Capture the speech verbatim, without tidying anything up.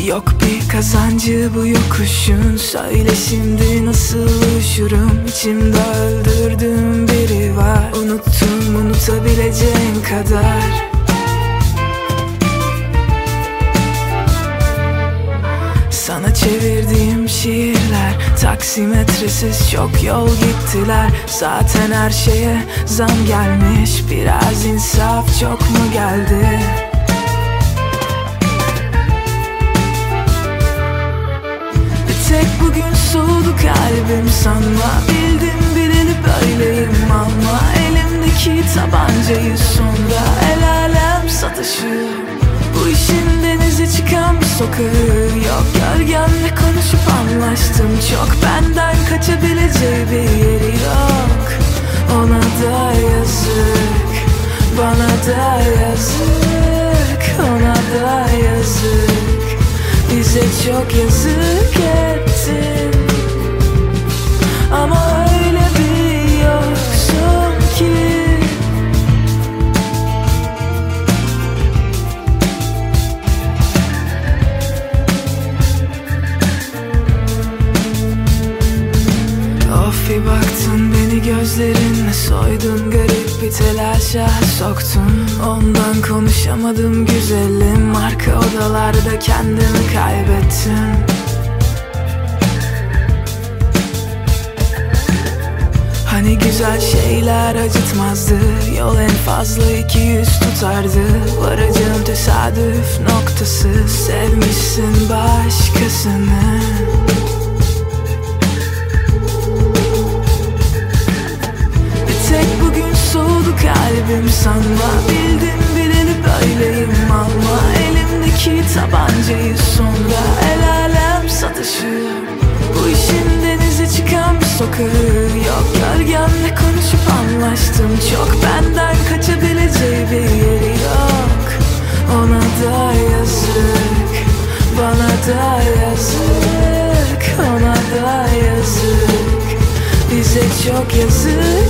Yok bir kazancı bu yokuşun. Söyle şimdi nasıl üşürüm. İçimde öldürdüğüm biri var. Unuttum unutabileceğin kadar. Sana çevirdiğim şiirler taksimetresiz çok yol gittiler. Zaten her şeye zam gelmiş. Biraz insaf çok mu geldi? Bir tek bugün soğudu kalbim sanma. Bildim bileli böyleyim ama elimdeki tabancayı sonra el alem satışıyor. Bu işin denize çıkan bir sokağı yok. Gölgemle konuşup anlaştım çok. Benden kaçabileceği bir yeri yok. Ona da yazık, bana da yazık. Ona da yazık, bize çok yazık ettin. Ama öyle bir yoksun ki. Of bir baktın beni gözlerinle soydun. Garip bir telaşa soktun. Ondan konuşamadım güzelim. Arka odalarda kendimi kaybettim. Hani güzel şeyler acıtmazdı. Yol en fazla iki yüz tutardı. Varacağım tesadüf noktası. Sevmişsin başkasını. Kalbim sanma. Bildim bileli böyleyim ama elimdeki tabancayı sonra el alem satışıyor. Bu işin denize çıkan bir sokağı yok. Gölgemle konuşup anlaştım çok. Benden kaçabileceği bir yeri yok. Ona da yazık, bana da yazık. Ona da yazık, bize çok yazık